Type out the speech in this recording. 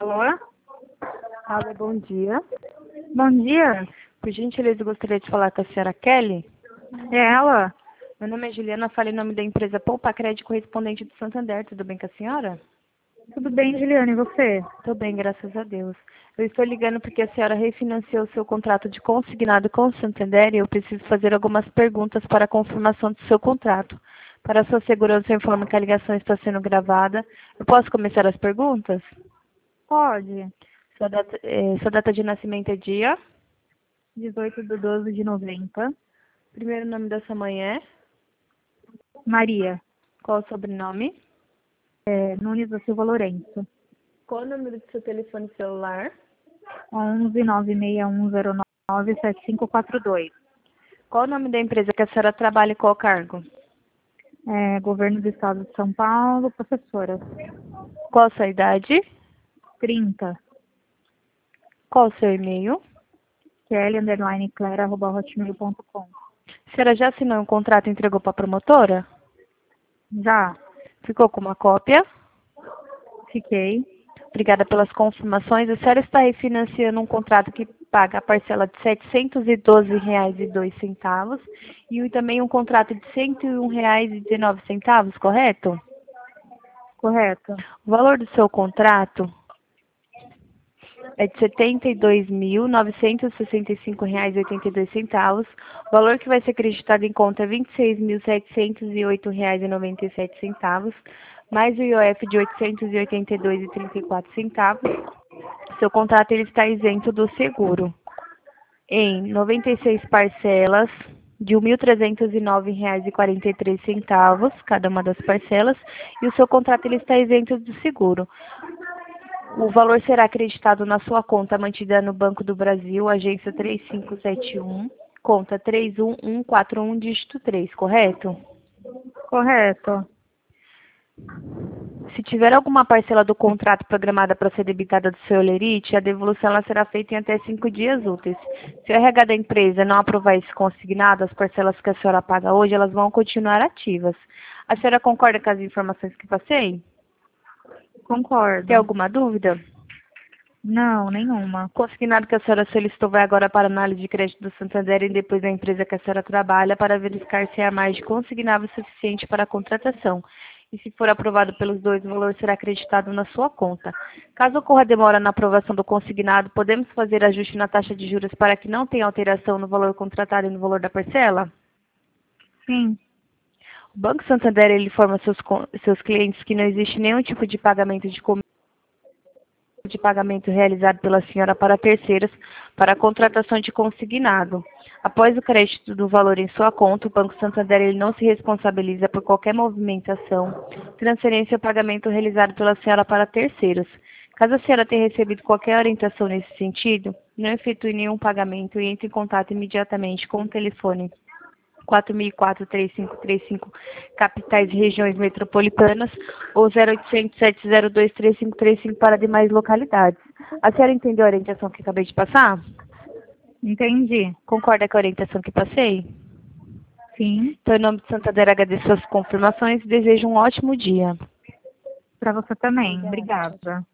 Alô? Alô, bom dia. Bom dia. Por gentileza, eu gostaria de falar com a senhora Kelly. É ela? Meu nome é Juliana, falei em nome da empresa Poupa Crédito correspondente do Santander. Tudo bem com a senhora? Tudo bem, Juliana, e você? Tô bem, graças a Deus. Eu estou ligando porque a senhora refinanciou seu contrato de consignado com o Santander e eu preciso fazer algumas perguntas para a confirmação do seu contrato. Para a sua segurança, eu informo que a ligação está sendo gravada. Eu posso começar as perguntas? Pode. Sua data de nascimento é dia? 18/12/90. Primeiro nome da sua mãe é? Maria. Qual o sobrenome? Nunes da Silva Lourenço. Qual o número do seu telefone celular? 11 961097542. Qual o nome da empresa que a senhora trabalha e qual cargo? Governo do Estado de São Paulo, professora. Qual a sua idade? 30. Qual o seu e-mail? Kelly_Clara@hotmail.com. A senhora já assinou um contrato e entregou para a promotora? Já. Ficou com uma cópia? Fiquei. Obrigada pelas confirmações. A senhora está refinanciando um contrato que paga a parcela de R$ 712,02 e também um contrato de R$ 101,19, correto? Correto. O valor do seu contrato é de R$ 72.965,82. O valor que vai ser acreditado em conta é R$ 26.708,97, mais o IOF de R$ 882,34. Seu contrato ele está isento do seguro em 96 parcelas de R$ 1.309,43, cada uma das parcelas, e o seu contrato ele está isento do seguro. O valor será acreditado na sua conta mantida no Banco do Brasil, agência 3571, conta 31141, dígito 3, correto? Correto. Se tiver alguma parcela do contrato programada para ser debitada do seu Olerite, a devolução ela será feita em até 5 dias úteis. Se o RH da empresa não aprovar esse consignado, as parcelas que a senhora paga hoje, elas vão continuar ativas. A senhora concorda com as informações que passei? Concordo. Tem alguma dúvida? Não, nenhuma. O consignado que a senhora solicitou vai agora para análise de crédito do Santander e depois da empresa que a senhora trabalha para verificar se há margem consignável suficiente para a contratação. E se for aprovado pelos dois, o valor será acreditado na sua conta. Caso ocorra demora na aprovação do consignado, podemos fazer ajuste na taxa de juros para que não tenha alteração no valor contratado e no valor da parcela? Sim. O Banco Santander ele informa seus clientes que não existe nenhum tipo de pagamento de pagamento realizado pela senhora para terceiros para a contratação de consignado. Após o crédito do valor em sua conta, o Banco Santander ele não se responsabiliza por qualquer movimentação, transferência ou pagamento realizado pela senhora para terceiros. Caso a senhora tenha recebido qualquer orientação nesse sentido, não efetue nenhum pagamento e entre em contato imediatamente com o telefone 4004-3535, capitais e regiões metropolitanas, ou 0800-702-3535 para demais localidades. A senhora entendeu a orientação que acabei de passar? Entendi. Concorda com a orientação que passei? Sim. Então, em nome de Santander, agradeço as confirmações e desejo um ótimo dia. Para você também. Obrigada.